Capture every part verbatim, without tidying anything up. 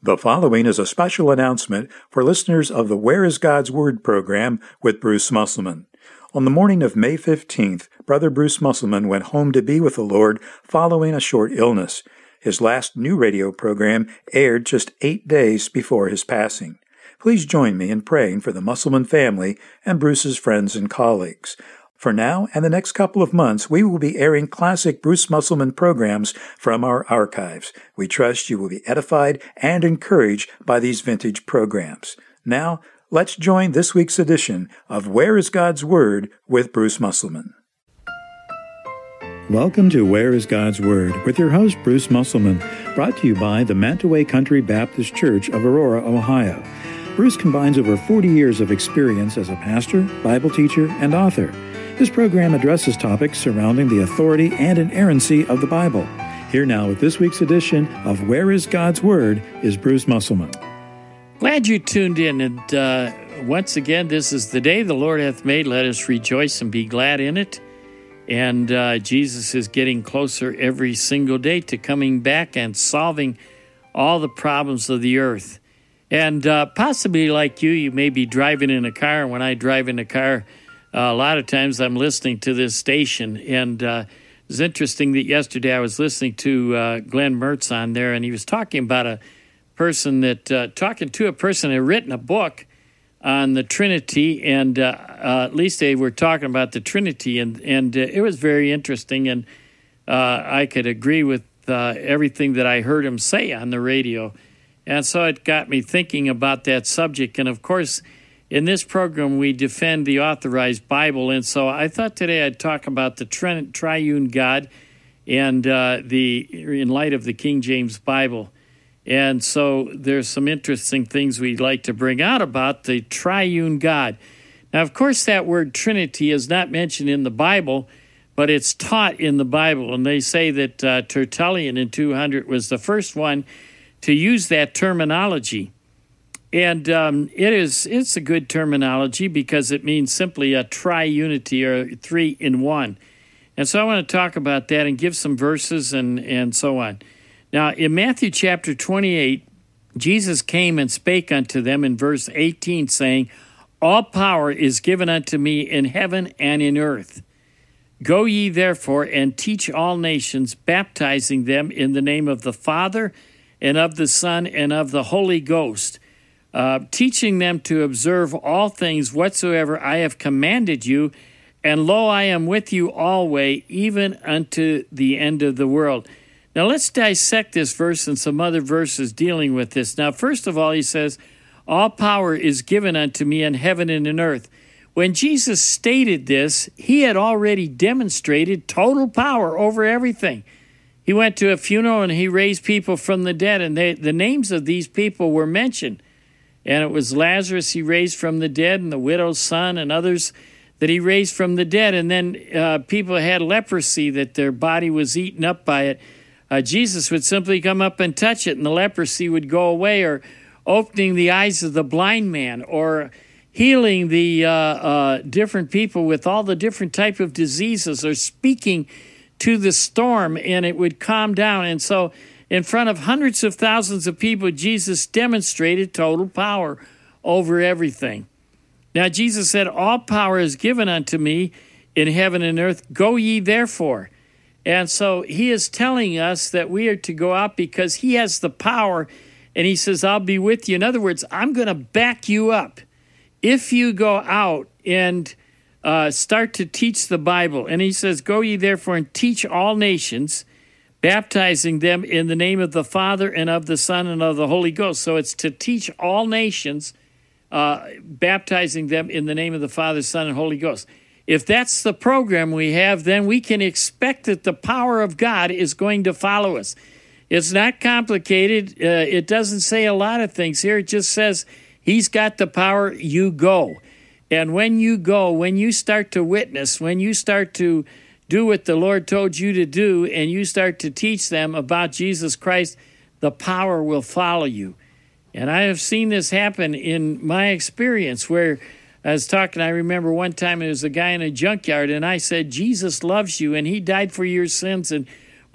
The following is a special announcement for listeners of the Where is God's Word program with Bruce Musselman. On the morning of May fifteenth, Brother Bruce Musselman went home to be with the Lord following a short illness. His last new radio program aired just eight days before his passing. Please join me in praying for the Musselman family and Bruce's friends and colleagues. For now and the next couple of months, we will be airing classic Bruce Musselman programs from our archives. We trust you will be edified and encouraged by these vintage programs. Now, let's join this week's edition of Where is God's Word with Bruce Musselman. Welcome to Where is God's Word with your host, Bruce Musselman, brought to you by the Mantaway Country Baptist Church of Aurora, Ohio. Bruce combines over forty years of experience as a pastor, Bible teacher, and author. This program addresses topics surrounding the authority and inerrancy of the Bible. Here now with this week's edition of Where is God's Word is Bruce Musselman. Glad you tuned in, and uh, once again, this is the day the Lord hath made. Let us rejoice and be glad in it. And uh, Jesus is getting closer every single day to coming back and solving all the problems of the earth. And uh, possibly like you, you may be driving in a car. When I drive in a car, Uh, a lot of times I'm listening to this station, and uh, it was interesting that yesterday I was listening to uh, Glenn Mertz on there, and he was talking about a person that, uh, talking to a person that had written a book on the Trinity, and uh, uh, at least they were talking about the Trinity, and, and uh, it was very interesting, and uh, I could agree with uh, everything that I heard him say on the radio, and so it got me thinking about that subject, and of course, in this program, we defend the authorized Bible, and so I thought today I'd talk about the tri- triune God and uh, the in light of the King James Bible. And so there's some interesting things we'd like to bring out about the triune God. Now, of course, that word Trinity is not mentioned in the Bible, but it's taught in the Bible, and they say that uh, Tertullian in two hundred was the first one to use that terminology. And um, it is, it's a good terminology because it means simply a triunity or three in one. And so I want to talk about that and give some verses and, and so on. Now, in Matthew chapter twenty-eight, Jesus came and spake unto them in verse eighteen, saying, All power is given unto me in heaven and in earth. Go ye therefore and teach all nations, baptizing them in the name of the Father and of the Son and of the Holy Ghost, Uh, teaching them to observe all things whatsoever I have commanded you, and lo, I am with you always, even unto the end of the world. Now, let's dissect this verse and some other verses dealing with this. Now, first of all, he says, all power is given unto me in heaven and in earth. When Jesus stated this, he had already demonstrated total power over everything. He went to a funeral and he raised people from the dead, and they, the names of these people were mentioned. And it was Lazarus he raised from the dead, and the widow's son, and others that he raised from the dead. And then uh, people had leprosy, that their body was eaten up by it. Uh, Jesus would simply come up and touch it, and the leprosy would go away, or opening the eyes of the blind man, or healing the uh, uh, different people with all the different type of diseases, or speaking to the storm, and it would calm down. And so in front of hundreds of thousands of people, Jesus demonstrated total power over everything. Now, Jesus said, all power is given unto me in heaven and earth. Go ye therefore. And so he is telling us that we are to go out because he has the power, and he says, I'll be with you. In other words, I'm going to back you up. If you go out and uh, start to teach the Bible, and he says, go ye therefore and teach all nations, baptizing them in the name of the Father and of the Son and of the Holy Ghost. So it's to teach all nations, uh, baptizing them in the name of the Father, Son, and Holy Ghost. If that's the program we have, then we can expect that the power of God is going to follow us. It's not complicated. Uh, it doesn't say a lot of things here. It just says he's got the power, you go. And when you go, when you start to witness, when you start to do what the Lord told you to do, and you start to teach them about Jesus Christ, the power will follow you. And I have seen this happen in my experience where I was talking, I remember one time there was a guy in a junkyard, and I said, Jesus loves you, and he died for your sins, and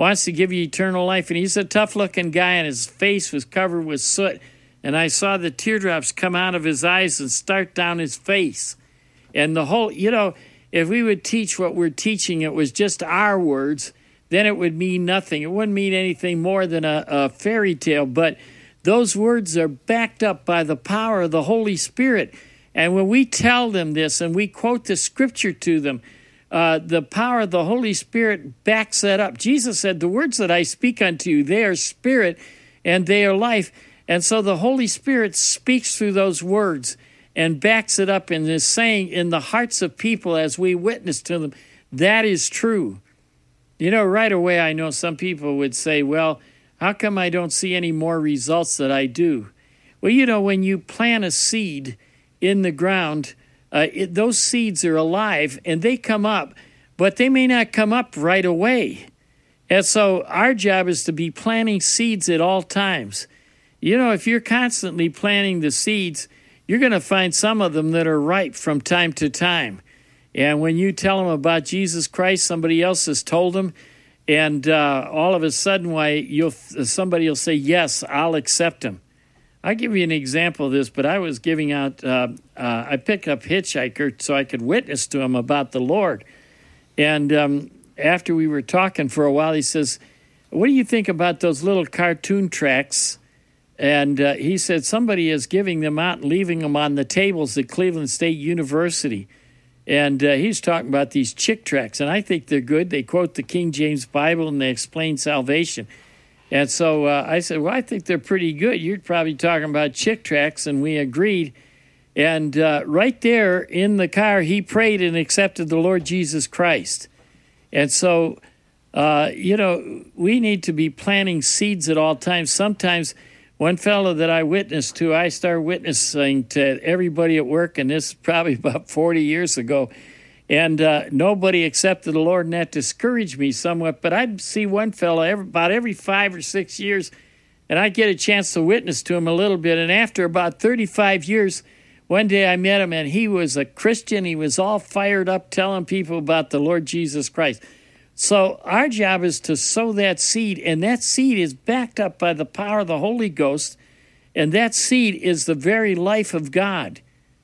wants to give you eternal life. And he's a tough-looking guy, and his face was covered with soot. And I saw the teardrops come out of his eyes and start down his face. And the whole, you know, if we would teach what we're teaching, it was just our words, then it would mean nothing. It wouldn't mean anything more than a, a fairy tale. But those words are backed up by the power of the Holy Spirit. And when we tell them this and we quote the scripture to them, uh, the power of the Holy Spirit backs that up. Jesus said, the words that I speak unto you, they are spirit and they are life. And so the Holy Spirit speaks through those words and backs it up and is saying in the hearts of people as we witness to them, that is true. You know, right away I know some people would say, well, how come I don't see any more results that I do? Well, you know, when you plant a seed in the ground, uh, it, those seeds are alive and they come up, but they may not come up right away. And so our job is to be planting seeds at all times. You know, if you're constantly planting the seeds, you're going to find some of them that are ripe from time to time. And when you tell them about Jesus Christ, somebody else has told them, and uh, all of a sudden, why you'll somebody will say, yes, I'll accept him. I'll give you an example of this, but I was giving out, uh, uh, I picked up Hitchhiker so I could witness to him about the Lord. And um, after we were talking for a while, he says, what do you think about those little cartoon tracks? And uh, he said somebody is giving them out and leaving them on the tables at Cleveland State University. And uh, he's talking about these chick tracts, and I think they're good. They quote the King James Bible, and they explain salvation. And so uh, I said, well, I think they're pretty good. You're probably talking about chick tracts, and we agreed. And uh, right there in the car, he prayed and accepted the Lord Jesus Christ. And so, uh, you know, we need to be planting seeds at all times. Sometimes one fellow that I witnessed to, I started witnessing to everybody at work, and this is probably about forty years ago, and uh, nobody accepted the Lord, and that discouraged me somewhat. But I'd see one fellow every, about every five or six years, and I'd get a chance to witness to him a little bit. And after about thirty-five years, one day I met him, and he was a Christian. He was all fired up telling people about the Lord Jesus Christ. So our job is to sow that seed, and that seed is backed up by the power of the Holy Ghost, and that seed is the very life of God.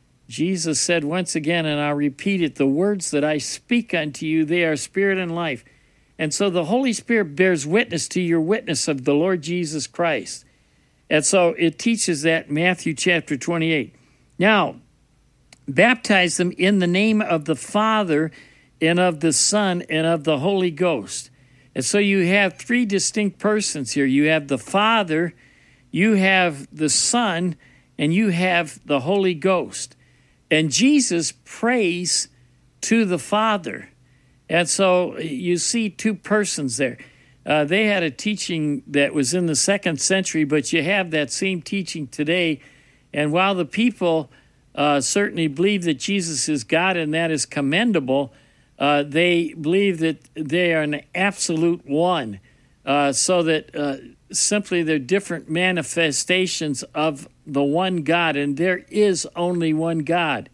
Jesus said once again, and I'll repeat it, the words that I speak unto you, they are spirit and life. And so the Holy Spirit bears witness to your witness of the Lord Jesus Christ. And so it teaches that in Matthew chapter twenty-eight. Now, baptize them in the name of the Father and of the Son, and of the Holy Ghost. And so you have three distinct persons here. You have the Father, you have the Son, and you have the Holy Ghost. And Jesus prays to the Father. And so you see two persons there. Uh, they had a teaching that was in the second century, but you have that same teaching today. And while the people uh, certainly believe that Jesus is God, and that is commendable, Uh, they believe that they are an absolute one, uh, so that uh, simply they're different manifestations of the one God, and there is only one God.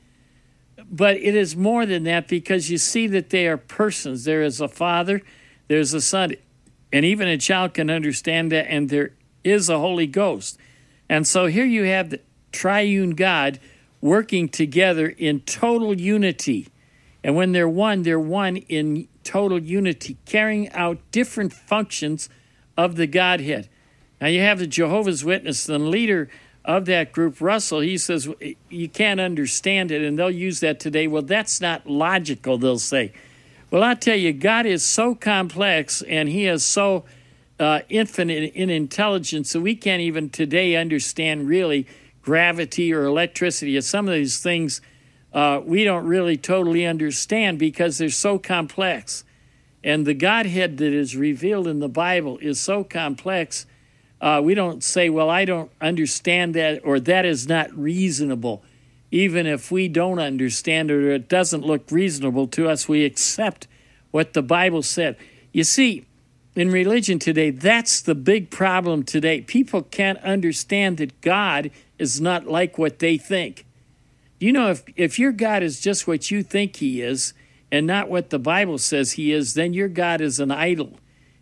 But it is more than that, because you see that they are persons. There is a Father, there's a Son, and even a child can understand that, and there is a Holy Ghost. And so here you have the triune God working together in total unity. And when they're one, they're one in total unity, carrying out different functions of the Godhead. Now you have the Jehovah's Witness, the leader of that group, Russell. He says, you can't understand it, and they'll use that today. Well, that's not logical, they'll say. Well, I tell you, God is so complex, and he is so uh, infinite in intelligence that we can't even today understand really gravity or electricity. Some of these things Uh, we don't really totally understand because they're so complex. And the Godhead that is revealed in the Bible is so complex, uh, we don't say, well, I don't understand that, or that is not reasonable. Even if we don't understand it or it doesn't look reasonable to us, we accept what the Bible said. You see, in religion today, that's the big problem today. People can't understand that God is not like what they think. You know, if, if your God is just what you think he is and not what the Bible says he is, then your God is an idol.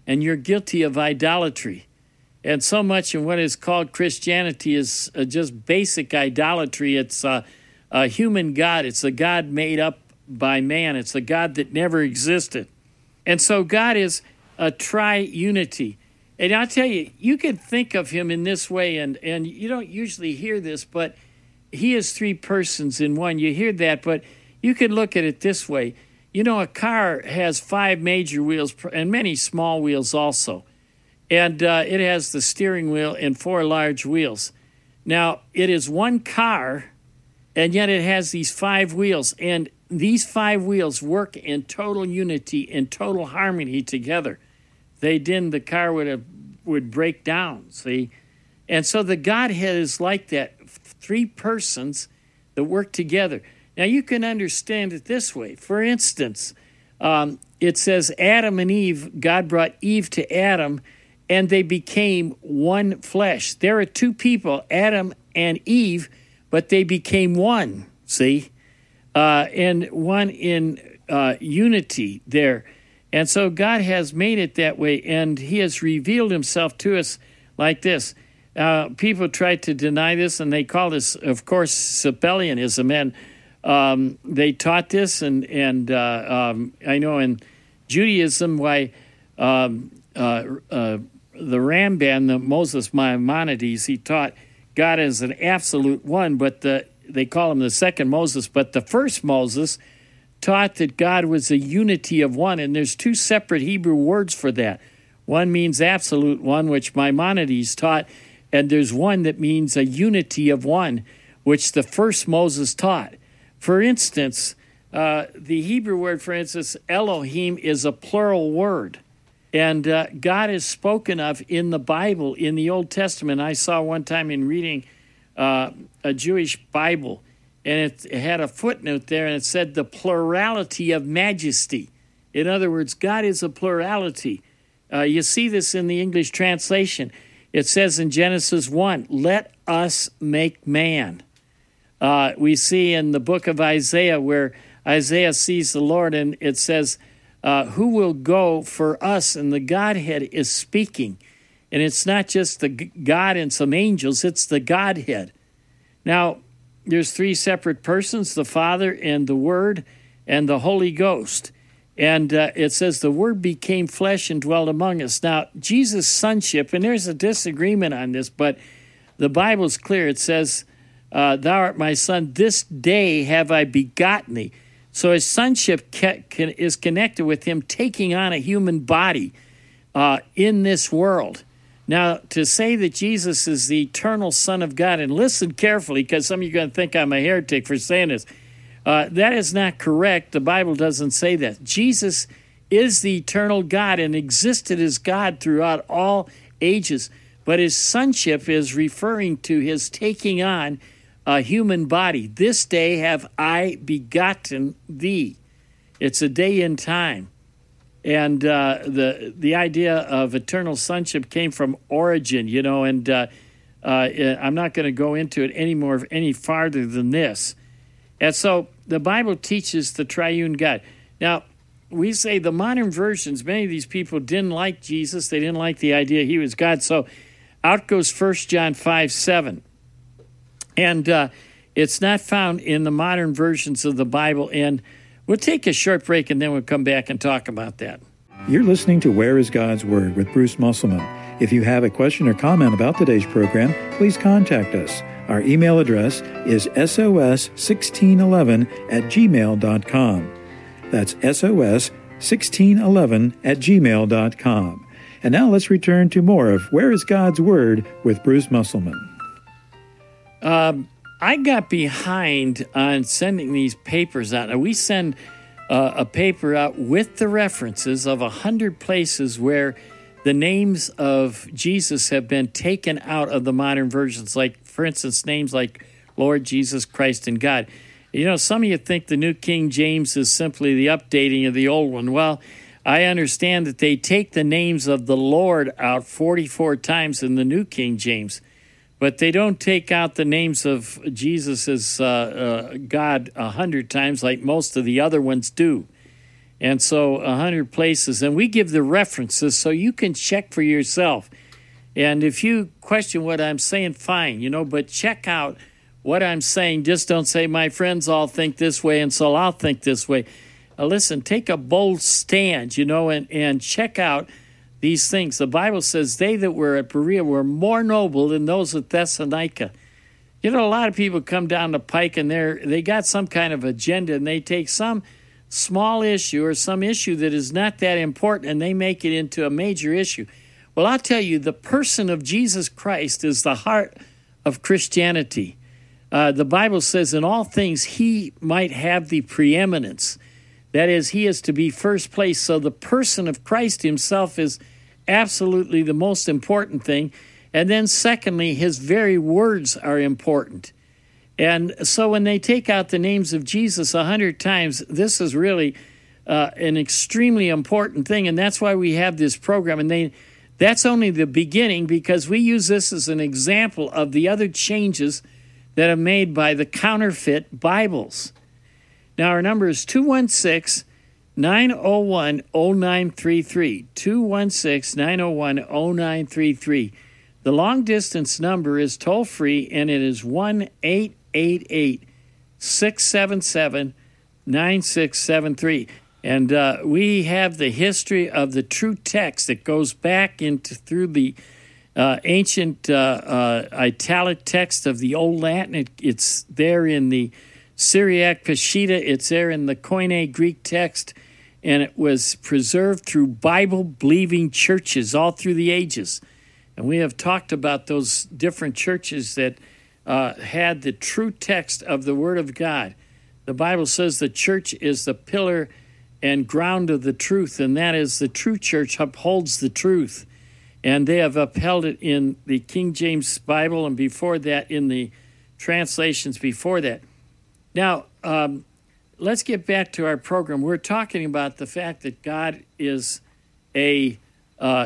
and you're guilty of idolatry. And so much in what is called Christianity is uh, just basic idolatry. It's uh, a human God. It's a God made up by man. It's a God that never existed. And so God is a triunity. And I'll tell you, you could think of him in this way, and, and you don't usually hear this, but he is three persons in one. You hear that, but you could look at it this way. You know, a car has five major wheels and many small wheels also. And uh, it has the steering wheel and four large wheels. Now, it is one car, and yet it has these five wheels. And these five wheels work in total unity, in total harmony together. If they didn't, the car would have, would break down, see? And so the Godhead is like that, three persons that work together. Now, you can understand it this way. For instance, um, it says Adam and Eve, God brought Eve to Adam, and they became one flesh. There are two people, Adam and Eve, but they became one, see? Uh, and one in uh, unity there. And so God has made it that way, and he has revealed himself to us like this. Uh, people try to deny this, and they call this, of course, Sabellianism. And um, they taught this, and, and uh, um, I know in Judaism why um, uh, uh, the Ramban, the Moses Maimonides, he taught God as an absolute one, but the, they call him the second Moses. But the first Moses taught that God was a unity of one, and there's two separate Hebrew words for that. One means absolute one, which Maimonides taught, and there's one that means a unity of one, which the first Moses taught. For instance, uh, the Hebrew word, for instance, Elohim, is a plural word. And uh, God is spoken of in the Bible, in the Old Testament. I saw one time in reading uh, a Jewish Bible, and it, it had a footnote there, and it said the plurality of majesty. In other words, God is a plurality. Uh, you see this in the English translation. It says in Genesis one, let us make man. Uh, we see in the book of Isaiah where Isaiah sees the Lord, and it says, uh, who will go for us? And the Godhead is speaking. And it's not just the God and some angels, it's the Godhead. Now, there's three separate persons, the Father and the Word and the Holy Ghost. And uh, it says the Word became flesh and dwelt among us. Now, Jesus' sonship, and there's a disagreement on this, but the Bible's clear. It says, uh, thou art my son, this day have I begotten thee. So his sonship ca- can, is connected with him taking on a human body uh, in this world. Now, to say that Jesus is the eternal Son of God, and listen carefully, because some of you are going to think I'm a heretic for saying this, uh, that is not correct. The Bible doesn't say that. Jesus is the eternal God and existed as God throughout all ages, but his sonship is referring to his taking on a human body. This day have I begotten thee. It's a day in time. And uh, the the idea of eternal sonship came from Origen, you know, and uh, uh, I'm not going to go into it any more, any farther than this. And so the Bible teaches the triune God. Now, we say the modern versions, many of these people didn't like Jesus. They didn't like the idea he was God. So out goes First John five seven. And uh, it's not found in the modern versions of the Bible. And we'll take a short break, and then we'll come back and talk about that. You're listening to Where is God's Word with Bruce Musselman. If you have a question or comment about today's program, please contact us. Our email address is S O S sixteen eleven at gmail dot com. That's S O S sixteen eleven at gmail dot com. And now let's return to more of Where is God's Word with Bruce Musselman. Um, I got behind on sending these papers out. Now, we send uh, a paper out with the references of a hundred places where the names of Jesus have been taken out of the modern versions. Like, for instance, names like Lord, Jesus Christ, and God. You know, some of you think the New King James is simply the updating of the old one. Well, I understand that they take the names of the Lord out forty-four times in the New King James. But they don't take out the names of Jesus as uh, uh, God a hundred times like most of the other ones do. And so one hundred places. And we give the references so you can check for yourself. And if you question what I'm saying, fine, you know, but check out what I'm saying. Just don't say, my friends all think this way, and so I'll think this way. Uh, listen, take a bold stand, you know, and, and check out these things. The Bible says they that were at Berea were more noble than those at Thessalonica. You know, a lot of people come down the pike and they're they got some kind of agenda, and they take some small issue or some issue that is not that important and they make it into a major issue. Well, I'll tell you, the person of Jesus Christ is the heart of Christianity. Uh, the Bible says in all things he might have the preeminence. That is, he is to be first place. So the person of Christ himself is absolutely the most important thing. And then secondly, his very words are important. And so when they take out the names of Jesus a hundred times, this is really uh, an extremely important thing. And that's why we have this program. And they that's only the beginning, because we use this as an example of the other changes that are made by the counterfeit Bibles. Now, our number is two one six, nine zero one, zero nine three three, two one six, nine zero one, zero nine three three. The long-distance number is toll-free, and it is one eight eight eight, six seven seven, nine six seven three. And uh, we have the history of the true text that goes back into through the uh, ancient uh, uh, italic text of the Old Latin. It, it's there in the Syriac Peshitta. It's there in the Koine Greek text, and it was preserved through Bible-believing churches all through the ages. And we have talked about those different churches that uh, had the true text of the Word of God. The Bible says the church is the pillar and ground of the truth, and that is the true church upholds the truth. And they have upheld it in the King James Bible, and before that in the translations before that. Now, um, let's get back to our program. We're talking about the fact that God is a uh,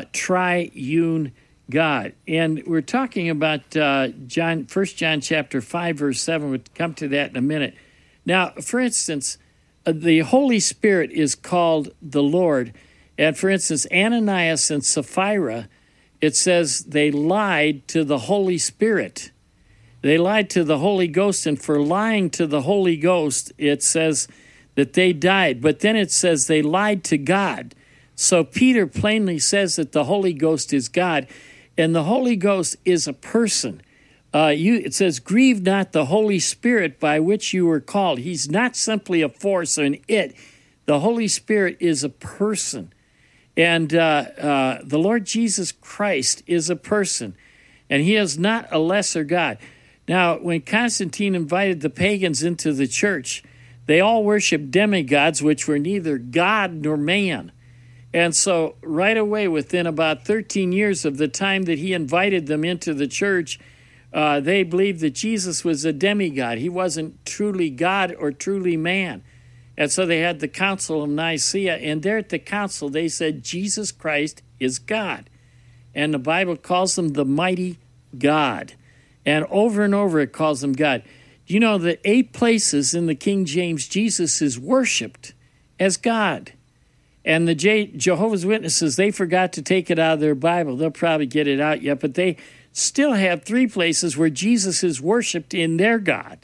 triune God. And we're talking about uh, John, First John chapter five, verse seven. We'll come to that in a minute. Now, for instance, uh, the Holy Spirit is called the Lord. And for instance, Ananias and Sapphira, it says they lied to the Holy Spirit. They lied to the Holy Ghost, and for lying to the Holy Ghost, it says that they died. But then it says they lied to God. So Peter plainly says that the Holy Ghost is God, and the Holy Ghost is a person. Uh, you, it says, grieve not the Holy Spirit by which you were called. He's not simply a force or an it. The Holy Spirit is a person. And uh, uh, the Lord Jesus Christ is a person, and he is not a lesser God. Now, when Constantine invited the pagans into the church, they all worshiped demigods, which were neither God nor man. And so right away, within about thirteen years of the time that he invited them into the church, uh, they believed that Jesus was a demigod. He wasn't truly God or truly man. And so they had the Council of Nicaea, and there at the council they said Jesus Christ is God. And the Bible calls him the mighty God. And over and over it calls him God. You know that eight places in the King James, Jesus is worshipped as God. And the Je- Jehovah's Witnesses, they forgot to take it out of their Bible. They'll probably get it out yet, but they still have three places where Jesus is worshipped in their God.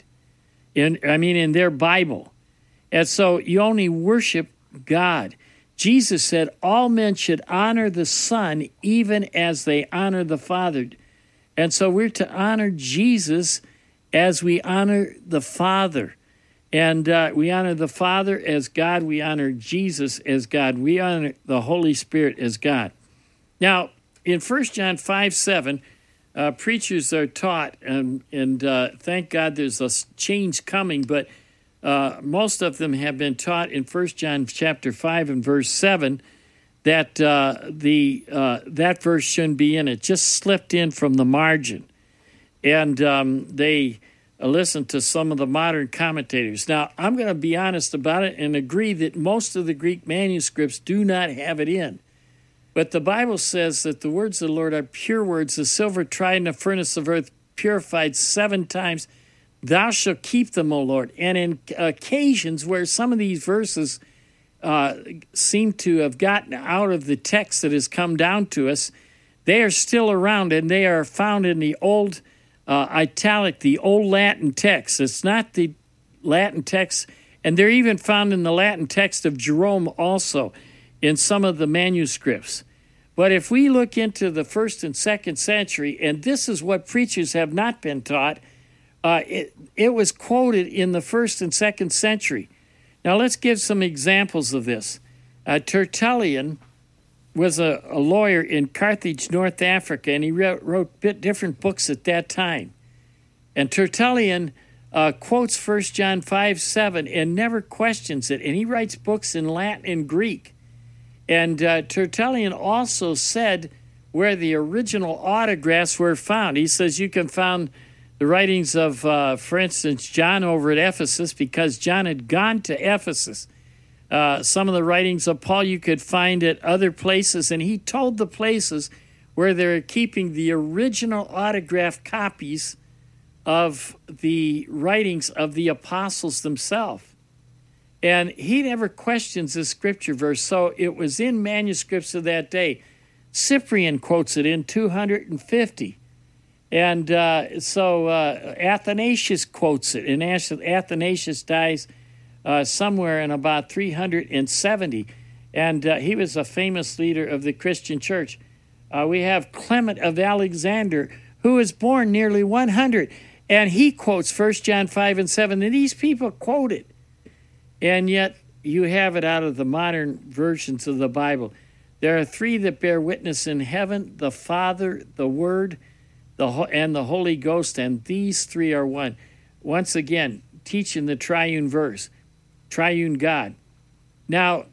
In I mean, in their Bible. And so you only worship God. Jesus said all men should honor the Son even as they honor the Father. And so we're to honor Jesus as we honor the Father. And uh, we honor the Father as God. We honor Jesus as God. We honor the Holy Spirit as God. Now, in First John five seven, uh, preachers are taught, and, and uh, thank God there's a change coming, but uh, most of them have been taught in First John chapter five and verse seven that uh, the uh, that verse shouldn't be in it. Just slipped in from the margin. And um, they listen to some of the modern commentators. Now, I'm going to be honest about it and agree that most of the Greek manuscripts do not have it in. But the Bible says that the words of the Lord are pure words, the silver tried in a furnace of earth, purified seven times. Thou shalt keep them, O Lord. And in occasions where some of these verses uh, seem to have gotten out of the text that has come down to us, they are still around, and they are found in the old uh, italic, the old Latin text. It's not the Latin text, and they're even found in the Latin text of Jerome also in some of the manuscripts. But if we look into the first and second century, and this is what preachers have not been taught, uh, it, it was quoted in the first and second century. Now let's give some examples of this. Uh, Tertullian was a, a lawyer in Carthage, North Africa, and he wrote, wrote bit different books at that time. And Tertullian uh, quotes First John five seven and never questions it, and he writes books in Latin and Greek. And uh, Tertullian also said where the original autographs were found. He says you can find the writings of, uh, for instance, John over at Ephesus, because John had gone to Ephesus. Uh, some of the writings of Paul you could find at other places, and he told the places where they're keeping the original autographed copies of the writings of the apostles themselves. And he never questions this scripture verse, so it was in manuscripts of that day. Cyprian quotes it in two hundred fifty. And uh, so uh, Athanasius quotes it, and Athanasius dies uh, somewhere in about three hundred seventy. And uh, he was a famous leader of the Christian church. Uh, we have Clement of Alexander, who was born nearly one hundred, and he quotes First John five and seven, and these people quote it. And yet you have it out of the modern versions of the Bible. There are three that bear witness in heaven, the Father, the Word, the and the Holy Ghost, and these three are one. Once again, teaching the triune verse, triune God. Now,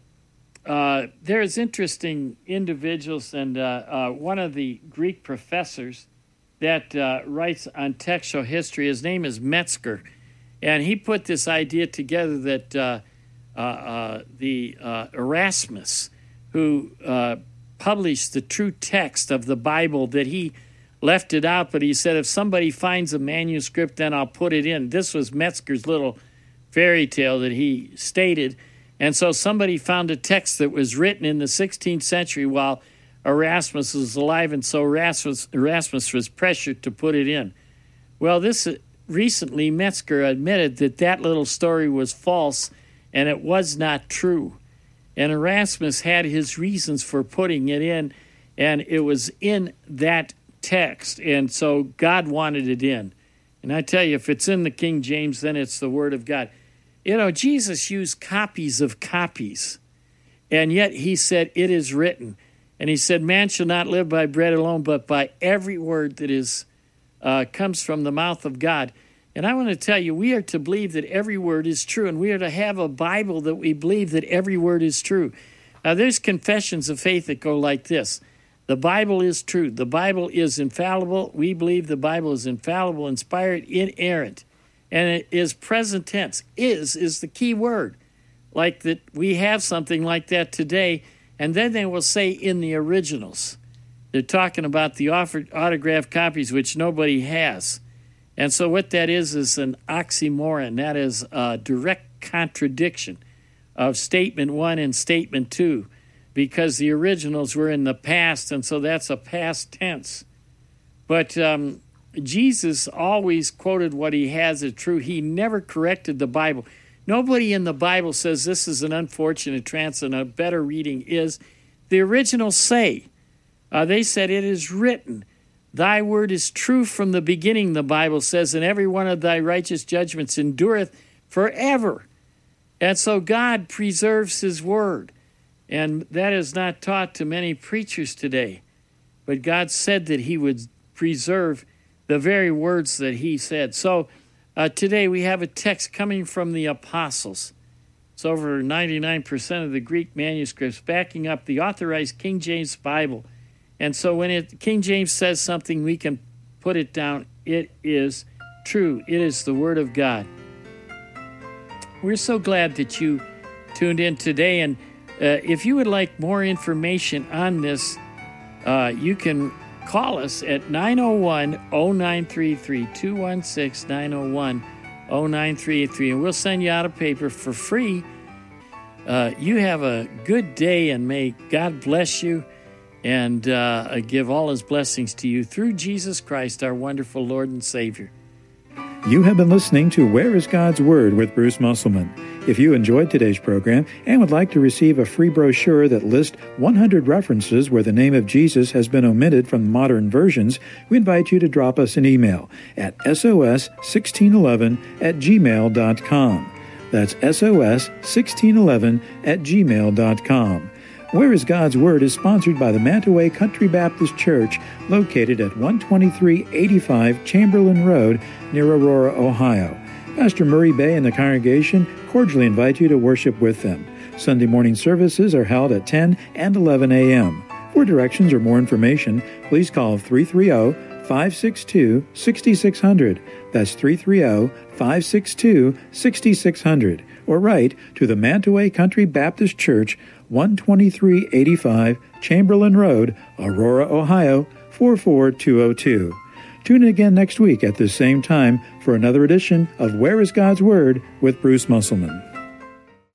uh, there's interesting individuals, and uh, uh, one of the Greek professors that uh, writes on textual history, his name is Metzger, and he put this idea together that uh, uh, uh, the uh, Erasmus, who uh, published the true text of the Bible, that he left it out, but he said, if somebody finds a manuscript, then I'll put it in. This was Metzger's little fairy tale that he stated. And so somebody found a text that was written in the sixteenth century while Erasmus was alive, and so Erasmus, Erasmus was pressured to put it in. Well, this recently Metzger admitted that that little story was false and it was not true. And Erasmus had his reasons for putting it in, and it was in that text, and so God wanted it in. And I tell you, if it's in the King James, then it's the Word of God. You know, Jesus used copies of copies, and yet he said, it is written. And he said, man shall not live by bread alone, but by every word that is uh, comes from the mouth of God. And I want to tell you, we are to believe that every word is true, and we are to have a Bible that we believe that every word is true. Now, there's confessions of faith that go like this. The Bible is true. The Bible is infallible. We believe the Bible is infallible, inspired, inerrant. And it is present tense. Is is the key word. Like that we have something like that today, and then they will say in the originals. They're talking about the autographed copies, which nobody has. And so what that is is an oxymoron. That is a direct contradiction of statement one and statement two, because the originals were in the past, and so that's a past tense. But um, Jesus always quoted what he has as true. He never corrected the Bible. Nobody in the Bible says this is an unfortunate translation. A better reading is the originals say. Uh, they said it is written. Thy word is true from the beginning, the Bible says, and every one of thy righteous judgments endureth forever. And so God preserves his word. And that is not taught to many preachers today. But God said that he would preserve the very words that he said. So uh, today we have a text coming from the apostles. It's over ninety-nine percent of the Greek manuscripts backing up the authorized King James Bible. And so when it, King James says something, we can put it down. It is true. It is the Word of God. We're so glad that you tuned in today. And uh, if you would like more information on this, uh, you can call us at nine oh one, oh nine three three, two one six, nine oh one, oh nine three three, and we'll send you out a paper for free Uh, you have a good day, and may God bless you and uh, give all his blessings to you through Jesus Christ, our wonderful Lord and Savior. You have been listening to Where is God's Word with Bruce Musselman. If you enjoyed today's program and would like to receive a free brochure that lists one hundred references where the name of Jesus has been omitted from modern versions, we invite you to drop us an email at S O S sixteen eleven at gmail dot com. That's S O S sixteen eleven at gmail dot com. Where is God's Word is sponsored by the Mantaway Country Baptist Church, located at one twenty-three eighty-five Chamberlain Road near Aurora, Ohio. Pastor Murray Bay and the congregation cordially invite you to worship with them. Sunday morning services are held at ten and eleven a.m. For directions or more information, please call three three zero, five six two, six six zero zero. That's three three zero, five six two, six six zero zero. Or write to the Mantaway Country Baptist Church, one twenty-three eighty-five Chamberlain Road, Aurora, Ohio, four four two zero two. Tune in again next week at this same time for another edition of Where is God's Word with Bruce Musselman.